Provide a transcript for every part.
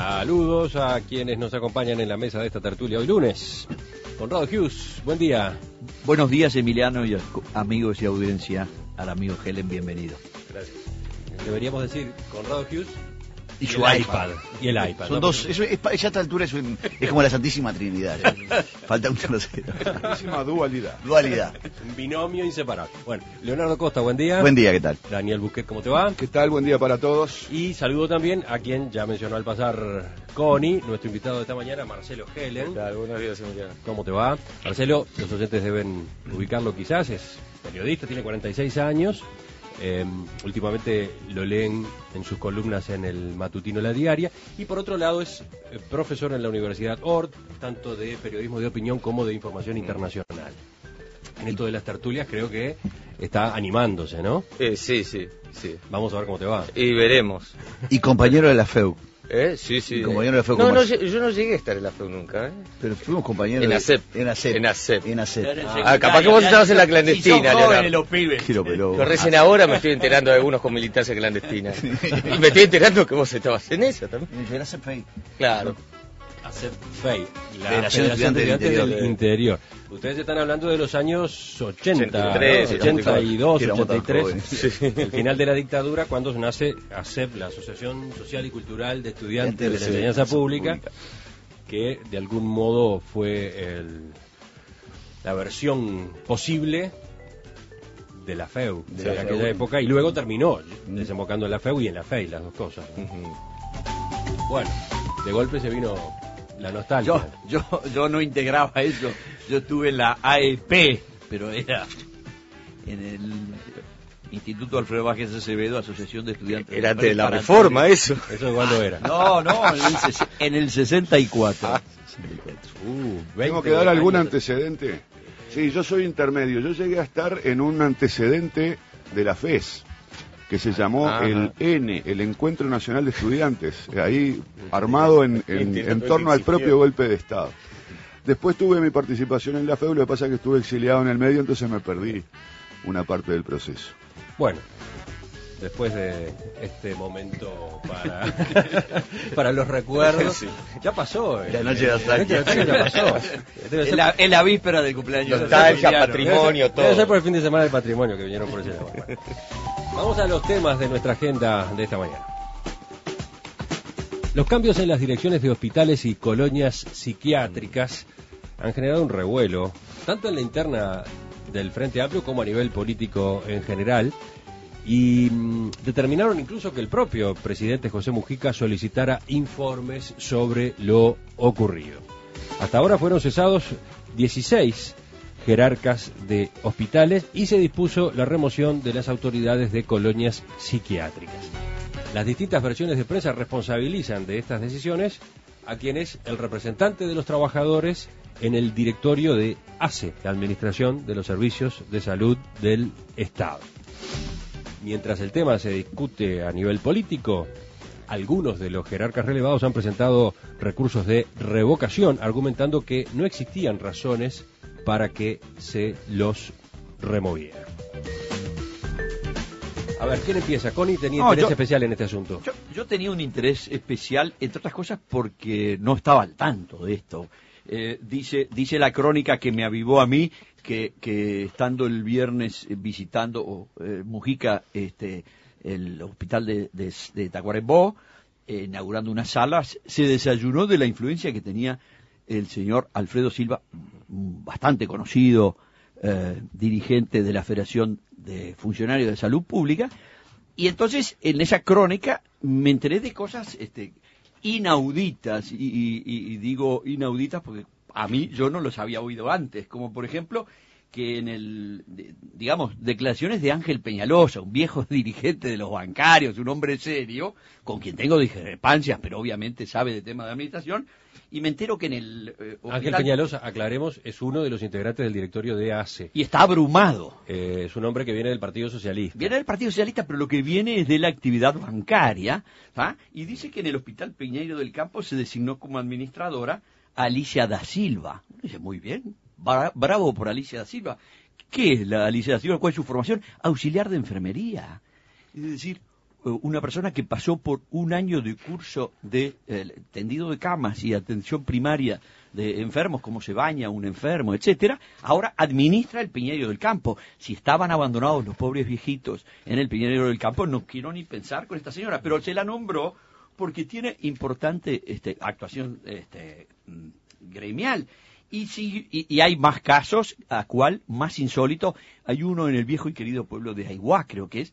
Saludos a quienes nos acompañan en la mesa de esta tertulia hoy lunes. Conrado Hughes, buen día. Buenos días, Emiliano y amigos y audiencia. Al amigo Helen, bienvenido. Gracias. Deberíamos decir Conrado Hughes y su iPad. Y el iPad. Son dos, ya a esta altura es como la Santísima Trinidad. Falta un tercero. Santísima dualidad. Un binomio inseparable. Bueno, Leonardo Costa, buen día. Buen día, ¿qué tal? Daniel Busquet, ¿cómo te va? ¿Qué tal? Buen día para todos. Y saludo también a quien ya mencionó al pasar Connie, nuestro invitado de esta mañana, Marcelo Helen. ¿Qué tal? Buenos días, Emiliano. ¿Cómo te va? Marcelo, los oyentes deben ubicarlo quizás, es periodista, tiene 46 años. Últimamente lo leen en sus columnas en el matutino La Diaria, y por otro lado es profesor en la Universidad Ort, tanto de periodismo de opinión como de información internacional. En esto de las tertulias creo que está animándose, ¿no? Sí. Vamos a ver cómo te va. Y veremos. Y compañero de la FEU. Sí. Y compañero de la FEU. Yo no llegué a estar en la FEU nunca, Pero fuimos compañeros en ACEP. En ACEP. Capaz que vos estabas en la clandestina, Leonardo. Los pibes. Yo recién ahora me estoy enterando de algunos con militancia clandestina. Y me estoy enterando que vos estabas en esa también. En ACEP FEI. Claro. ACEP FEI, la Federación de Estudiantes Estudiantes del Interior. Ustedes están hablando de los años 80, 83, ¿no? 82, éramos tan 83, jóvenes. el final de la dictadura, cuando nace ACEP, la Asociación Social y Cultural de Estudiantes de la Enseñanza Pública, que de algún modo fue la versión posible de la FEU de aquella época, y luego terminó desembocando en la FEU y en la FEI, las dos cosas. Bueno, de golpe se vino la nostalgia. Yo no integraba eso. Yo estuve en la AEP, pero era en el Instituto Alfredo Vázquez Acevedo, Asociación de Estudiantes. Era de la Reforma eso. ¿Eso cuándo era? No, en el 64. ¿Tengo que dar algún antecedente? Sí, yo soy intermedio. Yo llegué a estar en un antecedente de la FES, que se llamó el Encuentro Nacional de Estudiantes, ahí armado en torno al propio golpe de Estado. Después tuve mi participación en la FEU, lo que pasa es que estuve exiliado en el medio, entonces me perdí una parte del proceso. Bueno, después de este momento para los recuerdos, ya pasó. La noche de nostalgia. Ya pasó. Es la víspera del cumpleaños. Nostalgia, patrimonio, todo. Debe ser por el fin de semana del patrimonio que vinieron por ese lado. Bueno, vamos a los temas de nuestra agenda de esta mañana. Los cambios en las direcciones de hospitales y colonias psiquiátricas han generado un revuelo, tanto en la interna del Frente Amplio como a nivel político en general, y determinaron incluso que el propio presidente José Mujica solicitara informes sobre lo ocurrido. Hasta ahora fueron cesados 16 jerarcas de hospitales y se dispuso la remoción de las autoridades de colonias psiquiátricas. Las distintas versiones de prensa responsabilizan de estas decisiones a quien es el representante de los trabajadores en el directorio de ACE, la Administración de los Servicios de Salud del Estado. Mientras el tema se discute a nivel político, algunos de los jerarcas relevados han presentado recursos de revocación, argumentando que no existían razones para que se los removiera. A ver, ¿quién empieza? Connie tenía interés especial en este asunto. Yo tenía un interés especial, entre otras cosas, porque no estaba al tanto de esto. Dice la crónica que me avivó a mí que estando el viernes visitando Mujica el hospital de Tacuarembó, inaugurando unas salas, se desayunó de la influencia que tenía el señor Alfredo Silva, bastante conocido dirigente de la Federación de Funcionarios de Salud Pública, y entonces en esa crónica me enteré de cosas inauditas, y digo inauditas porque a mí yo no los había oído antes, como por ejemplo que declaraciones de Ángel Peñalosa, un viejo dirigente de los bancarios, un hombre serio, con quien tengo discrepancias, pero obviamente sabe de temas de administración, y me entero que en el Ángel Peñalosa, aclaremos, es uno de los integrantes del directorio de ACE. Y está abrumado. Es un hombre que viene del Partido Socialista. Viene del Partido Socialista, pero lo que viene es de la actividad bancaria, ¿tá? Y dice que en el Hospital Piñeiro del Campo se designó como administradora a Alicia da Silva. Dice, muy bien, bravo por Alicia da Silva. ¿Qué es la Alicia da Silva? ¿Cuál es su formación? Auxiliar de enfermería. Es decir, una persona que pasó por un año de curso de tendido de camas y atención primaria de enfermos, cómo se baña un enfermo, etcétera, ahora administra el Piñeiro del Campo. Si estaban abandonados los pobres viejitos en el Piñeiro del Campo, no quiero ni pensar con esta señora, pero se la nombró porque tiene importante actuación gremial. Y hay más casos, a cual más insólito, hay uno en el viejo y querido pueblo de Aiguá, creo que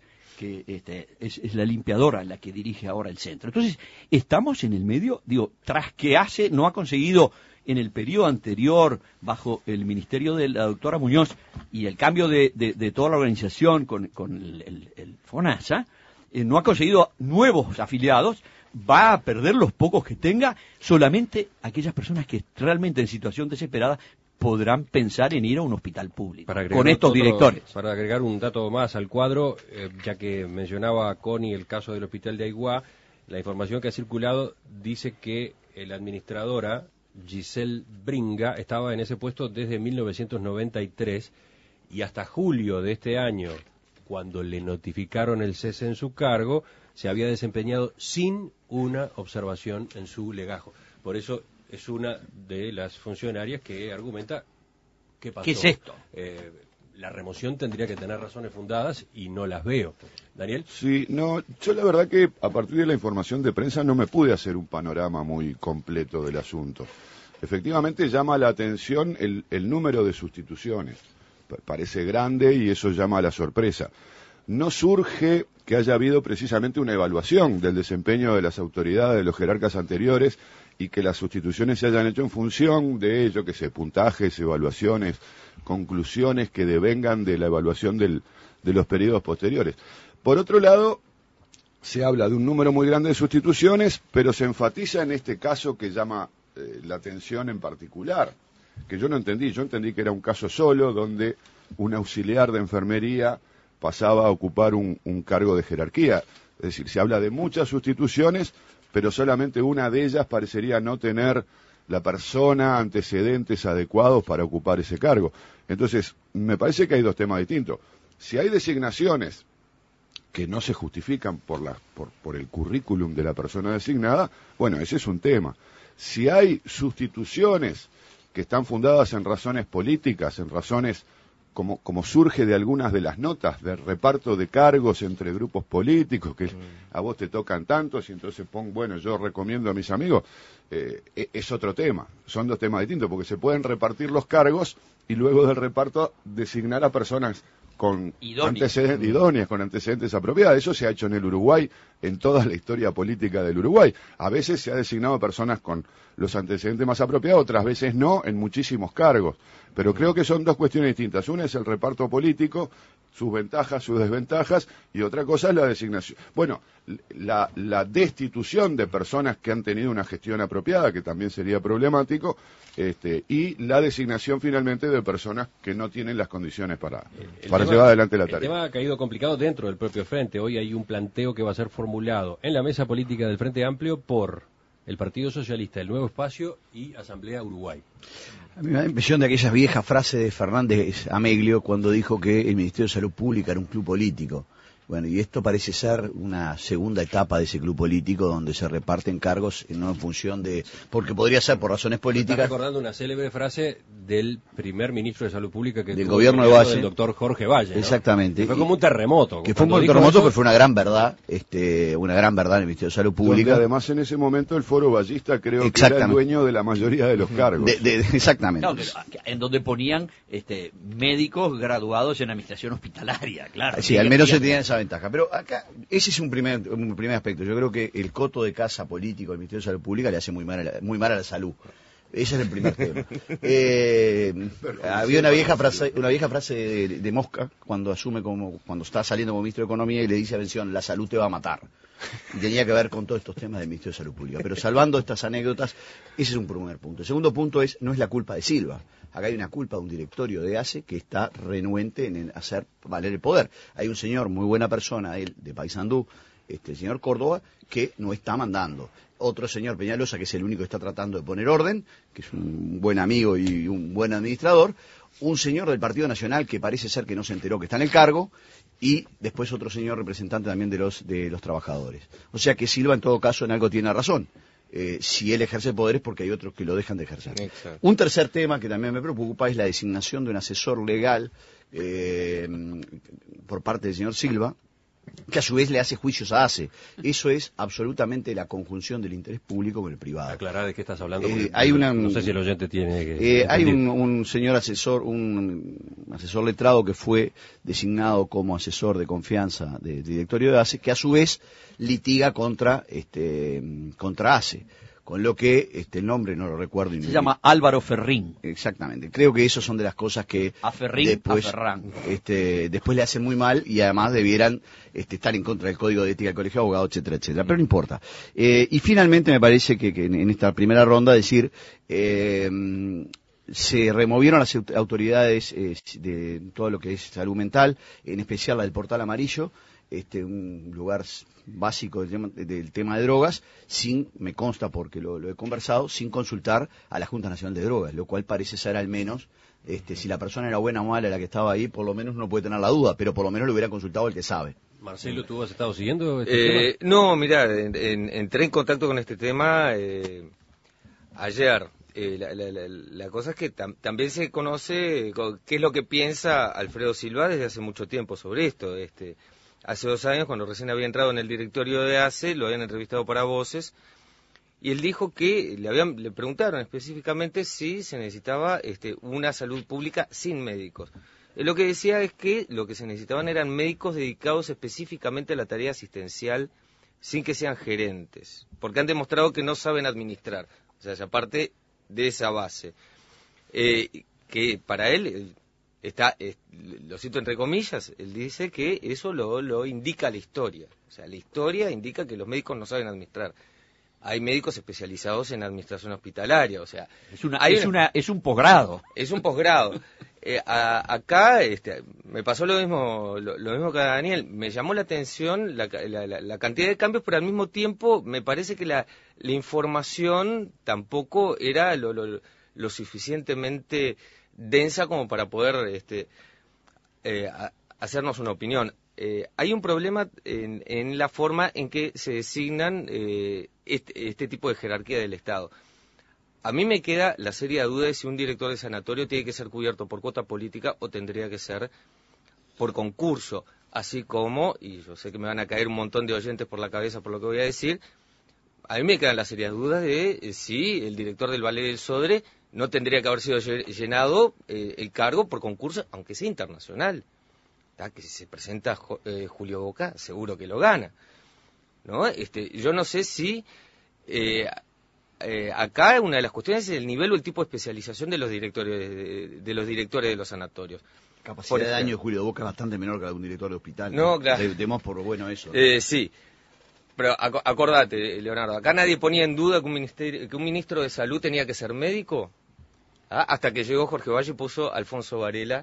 es la limpiadora la que dirige ahora el centro. Entonces, estamos en el medio, tras que no ha conseguido en el periodo anterior, bajo el ministerio de la doctora Muñoz, y el cambio de toda la organización con el FONASA, no ha conseguido nuevos afiliados, va a perder los pocos que tenga, solamente aquellas personas que realmente en situación desesperada podrán pensar en ir a un hospital público con estos directores. Para agregar un dato más al cuadro, ya que mencionaba Connie el caso del hospital de Aiguá, la información que ha circulado dice que la administradora Giselle Bringa estaba en ese puesto desde 1993 y hasta julio de este año, cuando le notificaron el cese en su cargo, se había desempeñado sin una observación en su legajo. Por eso es una de las funcionarias que argumenta ¿qué pasó? ¿Qué es esto? La remoción tendría que tener razones fundadas y no las veo. ¿Daniel? Sí, no, yo la verdad que a partir de la información de prensa no me pude hacer un panorama muy completo del asunto. Efectivamente llama la atención el número de sustituciones. Parece grande y eso llama a la sorpresa. No surge que haya habido precisamente una evaluación del desempeño de las autoridades, de los jerarcas anteriores, y que las sustituciones se hayan hecho en función de, puntajes, evaluaciones, conclusiones que devengan de la evaluación de los periodos posteriores. Por otro lado, se habla de un número muy grande de sustituciones, pero se enfatiza en este caso que llama la atención en particular, que yo no entendí. Yo entendí que era un caso solo, donde un auxiliar de enfermería pasaba a ocupar un cargo de jerarquía. Es decir, se habla de muchas sustituciones, pero solamente una de ellas parecería no tener la persona antecedentes adecuados para ocupar ese cargo. Entonces, me parece que hay dos temas distintos. Si hay designaciones que no se justifican por el currículum de la persona designada, bueno, ese es un tema. Si hay sustituciones que están fundadas en razones políticas, en razones como surge de algunas de las notas de reparto de cargos entre grupos políticos, que a vos te tocan tantos y entonces yo recomiendo a mis amigos, es otro tema. Son dos temas distintos, porque se pueden repartir los cargos y luego del reparto designar a personas con antecedentes idóneas, con antecedentes apropiados. Eso se ha hecho en el Uruguay, en toda la historia política del Uruguay. A veces se ha designado a personas con los antecedentes más apropiados, otras veces no, en muchísimos cargos. Pero creo que son dos cuestiones distintas. Una es el reparto político, sus ventajas, sus desventajas, y otra cosa es la designación. Bueno, la destitución de personas que han tenido una gestión apropiada, que también sería problemático, y la designación finalmente de personas que no tienen las condiciones para llevar adelante la tarea. El tema ha caído complicado dentro del propio Frente. Hoy hay un planteo que va a ser formulado en la mesa política del Frente Amplio por el Partido Socialista, el Nuevo Espacio y Asamblea Uruguay. A mí me da la impresión de aquella vieja frase de Fernández Ameglio cuando dijo que el Ministerio de Salud Pública era un club político. Bueno, y esto parece ser una segunda etapa de ese club político donde se reparten cargos no en función de... porque podría ser por razones políticas. Estás recordando una célebre frase del primer ministro de Salud Pública del gobierno de Valle, del doctor Jorge Valle, ¿no? Exactamente. Que fue como un terremoto. Que fue un terremoto, pero fue una gran verdad, una gran verdad en el Ministerio de Salud Pública. Donde además en ese momento el Foro Vallista creo que era el dueño de la mayoría de los cargos. Exactamente. No, en donde ponían médicos graduados en administración hospitalaria, claro. Sí, al menos se tenía esa ventaja. Pero acá, ese es un primer aspecto. Yo creo que el coto de casa político del Ministerio de Salud Pública le hace muy mal a la salud. Ese es el primer tema. Había una vieja frase de Mosca cuando está saliendo como ministro de Economía y le dice a Bención, la salud te va a matar. Y tenía que ver con todos estos temas del Ministerio de Salud Pública. Pero salvando estas anécdotas, ese es un primer punto. El segundo punto no es la culpa de Silva. Acá hay una culpa de un directorio de ACE que está renuente en hacer valer el poder. Hay un señor, muy buena persona, él, de Paysandú, el señor Córdoba, que no está mandando. Otro señor, Peñalosa, que es el único que está tratando de poner orden, que es un buen amigo y un buen administrador. Un señor del Partido Nacional que parece ser que no se enteró que está en el cargo. y después otro señor representante también de los trabajadores. O sea que Silva en todo caso en algo tiene razón. Si él ejerce poder es porque hay otros que lo dejan de ejercer. Exacto. Un tercer tema que también me preocupa es la designación de un asesor legal por parte del señor Silva, que a su vez le hace juicios a ACE. Eso es absolutamente la conjunción del interés público con el privado. Aclarar de qué estás hablando. No sé si el oyente tiene que... hay un señor asesor, un asesor letrado que fue designado como asesor de confianza del directorio de ACE, que a su vez litiga contra ACE. Con lo que el nombre no lo recuerdo. Se llama Álvaro Ferrín. Exactamente. Creo que eso son de las cosas que a Ferrín, después, a Ferrán. Después le hacen muy mal y además debieran estar en contra del Código de Ética del Colegio de Abogados, etcétera, etcétera. Pero no importa. Y finalmente me parece que en esta primera ronda se removieron las autoridades de todo lo que es salud mental, en especial la del Portal Amarillo, un lugar básico del tema de drogas, me consta porque lo he conversado, sin consultar a la Junta Nacional de Drogas, lo cual parece ser al menos, si la persona era buena o mala la que estaba ahí, por lo menos uno puede tener la duda, pero por lo menos lo hubiera consultado el que sabe. Marcelo, ¿tú has estado siguiendo este tema? No, mirá, entré en contacto con este tema ayer. La cosa es que también se conoce qué es lo que piensa Alfredo Silva desde hace mucho tiempo sobre esto. Hace 2 años, cuando recién había entrado en el directorio de ACE, lo habían entrevistado para Voces, y él dijo que le preguntaron específicamente si se necesitaba una salud pública sin médicos. Él lo que decía es que lo que se necesitaban eran médicos dedicados específicamente a la tarea asistencial, sin que sean gerentes, porque han demostrado que no saben administrar. O sea, aparte de esa base, que para él... lo cito entre comillas, él dice que eso lo indica la historia. O sea, la historia indica que los médicos no saben administrar. Hay médicos especializados en administración hospitalaria, o sea... Es un posgrado. Es un posgrado. Acá me pasó lo mismo que a Daniel. Me llamó la atención la cantidad de cambios, pero al mismo tiempo me parece que la información tampoco era lo suficientemente... densa como para poder hacernos una opinión. Hay un problema en la forma en que se designan este tipo de jerarquía del Estado. A mí me queda la seria duda de si un director de sanatorio tiene que ser cubierto por cuota política o tendría que ser por concurso, así como, y yo sé que me van a caer un montón de oyentes por la cabeza por lo que voy a decir, a mí me quedan las serias dudas de si el director del Ballet del Sodre no tendría que haber sido llenado el cargo por concurso, aunque sea internacional. Que si se presenta Julio Boca, seguro que lo gana, ¿no? Yo no sé si acá una de las cuestiones es el nivel o el tipo de especialización de los directores de los sanatorios. Capacidad de daño de Julio Boca es bastante menor que la de un director de hospital. No, claro. Demos por bueno eso. Sí. Pero acordate, Leonardo, acá nadie ponía en duda que un ministro de salud tenía que ser médico. Hasta que llegó Jorge Valle y puso Alfonso Varela.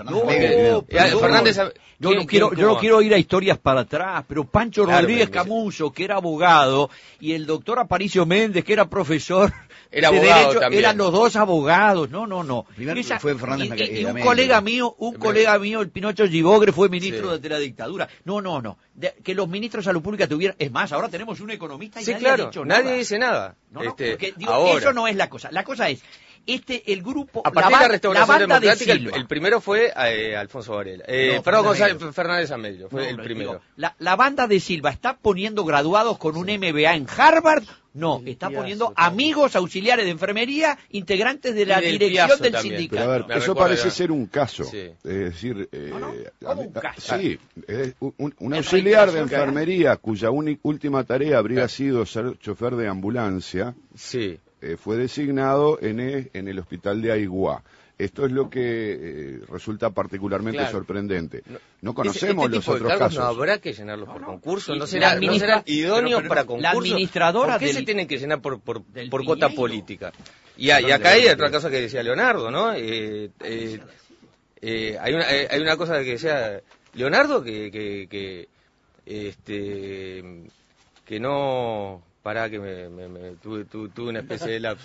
Yo no quiero ir a historias para atrás, pero Pancho Rodríguez Camuso, que era abogado, y el doctor Aparicio Méndez, que era profesor era de abogado derecho, también. Eran los dos abogados. No. Primero fue Fernández y un colega mío, el Pinocho Gibogre, fue ministro de la dictadura. No. Que los ministros de salud pública tuvieran... Es más, ahora tenemos un economista y nadie ha dicho nada. Nadie dice nada. Porque, eso no es la cosa. La cosa es... el grupo, a partir de la restauración democrática, el primero fue Alfonso Varela. Fernández Amelio fue el primero. La banda de Silva está poniendo graduados con un MBA en Harvard. No, está poniendo amigos auxiliares de enfermería, integrantes de la dirección del sindicato. Pero a ver, eso parece ser un caso. Sí. Es decir, ¿Cómo un caso? Sí, un auxiliar de enfermería cuya última tarea habría sido ser chofer de ambulancia. Sí. Fue designado en el hospital de Aiguá. Esto es lo que resulta particularmente sorprendente. No conocemos los otros casos. No habrá que llenarlos por concurso, no serán idóneos para concurso. La administradora ¿Por qué se tienen que llenar por cuota política? Y acá hay otra cosa que decía Leonardo, ¿no? Hay una cosa que decía Leonardo que no... Pará que tuve una especie de lapsus.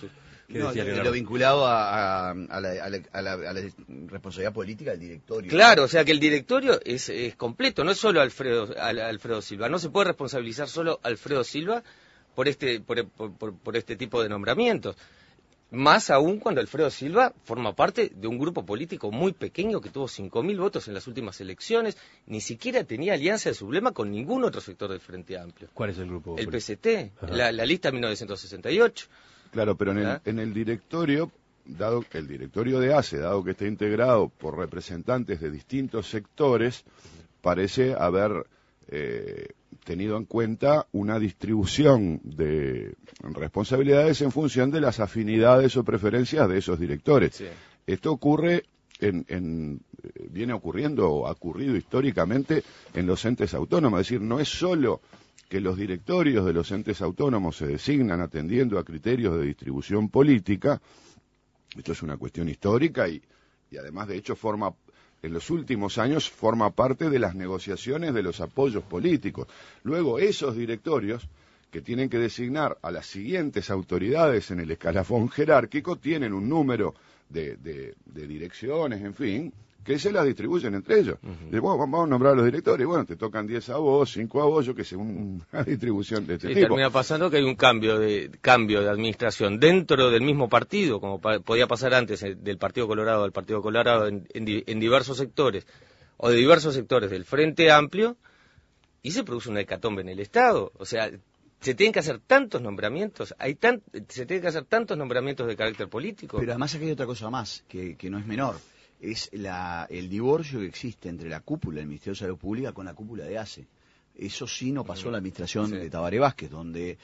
No, lo vinculado a la responsabilidad política del directorio. Claro, o sea que el directorio es completo, no es solo Alfredo Silva. No se puede responsabilizar solo a Alfredo Silva por este tipo de nombramientos. Más aún cuando Alfredo Silva forma parte de un grupo político muy pequeño que tuvo 5.000 votos en las últimas elecciones, ni siquiera tenía alianza de sublema con ningún otro sector del Frente Amplio. ¿Cuál es el grupo? El PCT, la lista 1968. Claro, pero en el directorio, dado el directorio de ACE, dado que está integrado por representantes de distintos sectores, parece haber tenido en cuenta una distribución de responsabilidades en función de las afinidades o preferencias de esos directores. Sí. Esto ocurre viene ocurriendo o ha ocurrido históricamente en los entes autónomos, es decir, no es solo que los directorios de los entes autónomos se designan atendiendo a criterios de distribución política. Esto es una cuestión histórica y además de hecho en los últimos años forma parte de las negociaciones de los apoyos políticos. Luego esos directorios, que tienen que designar a las siguientes autoridades en el escalafón jerárquico, tienen un número de direcciones, en fin, que se las distribuyen entre ellos. Bueno, vamos a nombrar a los directores, bueno, te tocan 10 a vos, 5 a vos, yo que sé, una distribución de este tipo. Termina pasando que hay un cambio de administración dentro del mismo partido, como podía pasar antes del Partido Colorado al Partido Colorado en diversos sectores, o de diversos sectores del Frente Amplio, y se produce una hecatombe en el Estado. O sea, se tienen que hacer tantos nombramientos, se tienen que hacer tantos nombramientos de carácter político. Pero además aquí hay otra cosa más, que no es menor. Es el divorcio que existe entre la cúpula del Ministerio de Salud Pública con la cúpula de ACE. Eso sí no pasó en la administración de Tabaré Vázquez, donde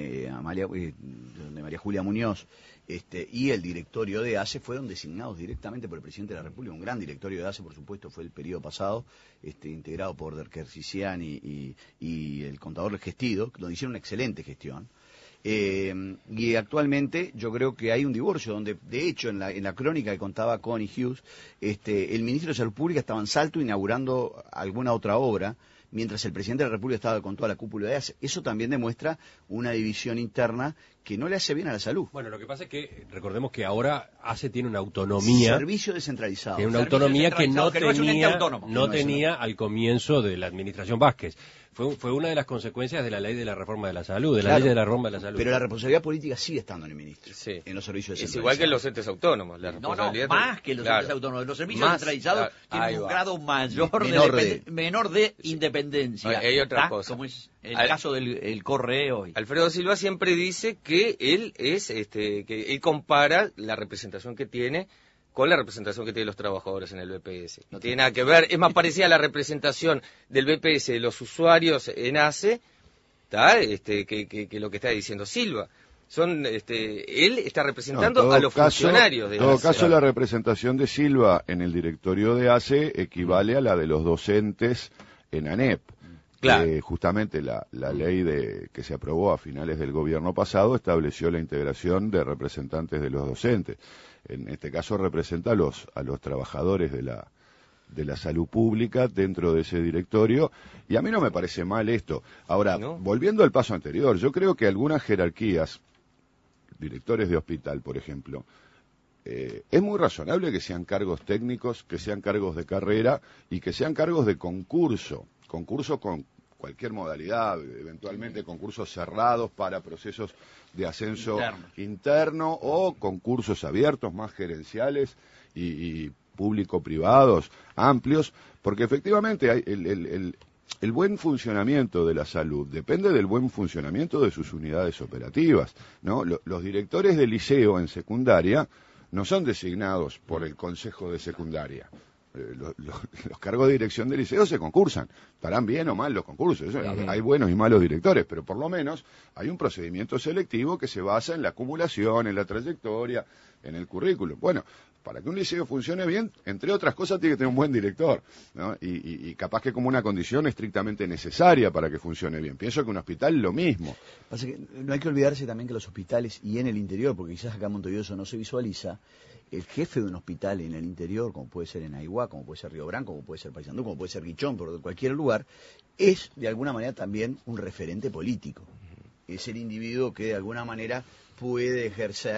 María Julia Muñoz y el directorio de ACE fueron designados directamente por el presidente de la República. Un gran directorio de ACE, por supuesto, fue el periodo pasado, integrado por Derquercisian y el contador Gestido, donde hicieron una excelente gestión. Y actualmente yo creo que hay un divorcio donde, de hecho, en la crónica que contaba Connie Hughes, el ministro de Salud Pública estaba en Salto inaugurando alguna otra obra, mientras el presidente de la República estaba con toda la cúpula de ACE. Eso también demuestra una división interna que no le hace bien a la salud. Bueno, lo que pasa es que recordemos que ahora ACE tiene una autonomía. Servicio descentralizado. Tiene una autonomía que no tenía al comienzo de la administración Vázquez. Fue una de las consecuencias de la ley de la reforma de la salud, ley de la reforma de la salud. Pero la responsabilidad política sigue estando en el ministro, en los servicios descentralizados. Es igual que en los entes autónomos. Más que los entes autónomos. Los servicios descentralizados tienen un grado menor de independencia. Hay otra cosa. Como es el caso del correo. Alfredo Silva siempre dice que él que él compara la representación que tiene con la representación que tienen los trabajadores en el BPS. No tiene nada que ver, es más parecida a la representación del BPS de los usuarios en ACE, que lo que está diciendo Silva. Él está representando a los funcionarios de ACE. En todo caso, la representación de Silva en el directorio de ACE equivale a la de los docentes en ANEP. Claro. Justamente la ley que se aprobó a finales del gobierno pasado estableció la integración de representantes de los docentes. En este caso representa a los trabajadores de la salud pública dentro de ese directorio, y a mí no me parece mal esto. Ahora, volviendo al paso anterior, yo creo que algunas jerarquías, directores de hospital, por ejemplo, es muy razonable que sean cargos técnicos, que sean cargos de carrera y que sean cargos de concurso con cualquier modalidad, eventualmente concursos cerrados para procesos de ascenso interno o concursos abiertos, más gerenciales y público-privados, amplios, porque efectivamente el buen funcionamiento de la salud depende del buen funcionamiento de sus unidades operativas, ¿no? Los directores de liceo en secundaria no son designados por el Consejo de Secundaria. Los cargos de dirección de liceo se concursan, estarán bien o mal los concursos, hay buenos y malos directores, pero por lo menos hay un procedimiento selectivo que se basa en la acumulación, en la trayectoria, en el currículum. Bueno, para que un liceo funcione bien, entre otras cosas tiene que tener un buen director, ¿no? Y capaz que como una condición estrictamente necesaria para que funcione bien. Pienso que un hospital lo mismo. Pasa que no hay que olvidarse también que los hospitales, y en el interior, porque quizás acá en Montevideo eso no se visualiza, el jefe de un hospital en el interior, como puede ser en Aiguá, como puede ser Río Branco, como puede ser Paysandú, como puede ser Guichón, por cualquier lugar, es de alguna manera también un referente político. Es el individuo que de alguna manera puede ejercer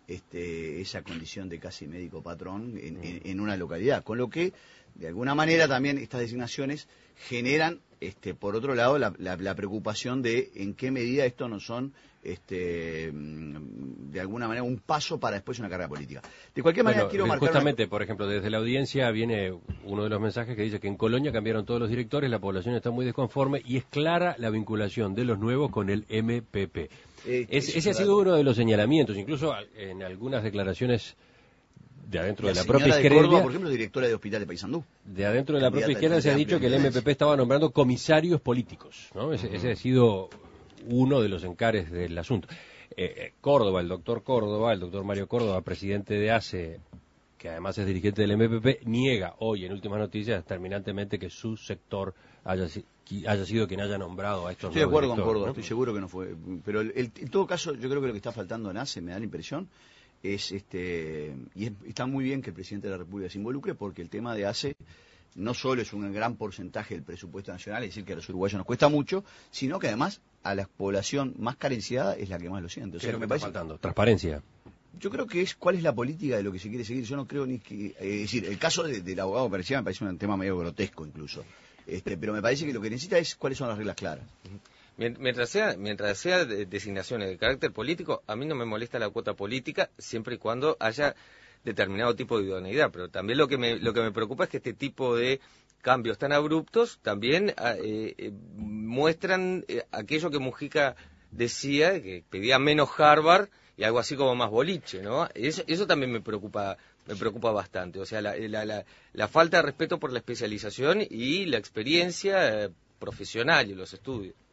esa condición de casi médico patrón en una localidad, con lo que de alguna manera también estas designaciones generan por otro lado la preocupación de en qué medida esto no son de alguna manera un paso para después una carrera política. De cualquier manera quiero marcar justamente, por ejemplo, desde la audiencia viene uno de los mensajes que dice que en Colonia cambiaron todos los directores, la población está muy desconforme y es clara la vinculación de los nuevos con el MPP. Ese ha sido uno de los señalamientos, incluso en algunas declaraciones de adentro de la propia izquierda. Córdoba, por ejemplo, directora de Hospital de Paysandú. De adentro de la propia izquierda se ha dicho que el MPP estaba nombrando comisarios políticos, ¿no? Ese ha sido uno de los encares del asunto. Córdoba, el doctor Mario Córdoba, presidente de ACE, que además es dirigente del MPP, niega hoy en últimas noticias terminantemente que su sector haya sido quien haya nombrado a estos Estoy de acuerdo con Córdoba, ¿no? Estoy seguro que no fue. Pero en todo caso, yo creo que lo que está faltando en ACE, me da la impresión, y está muy bien que el presidente de la República se involucre, porque el tema de ACE no solo es un gran porcentaje del presupuesto nacional, es decir, que a los uruguayos nos cuesta mucho, sino que además a la población más carenciada es la que más lo siente. O sea, ¿Qué es lo que está faltando? Transparencia. Yo creo que es cuál es la política de lo que se quiere seguir. Yo no creo ni que... es decir, el caso del abogado García me parece un tema medio grotesco incluso. Pero me parece que lo que necesita es cuáles son las reglas claras. Mientras sea designaciones de carácter político, a mí no me molesta la cuota política, siempre y cuando haya determinado tipo de idoneidad, pero también lo que me preocupa es que este tipo de cambios tan abruptos también muestran aquello que Mujica decía, que pedía menos Harvard y algo así como más boliche, ¿no? Eso también me preocupa bastante, o sea, la falta de respeto por la especialización y la experiencia profesional y los estudios.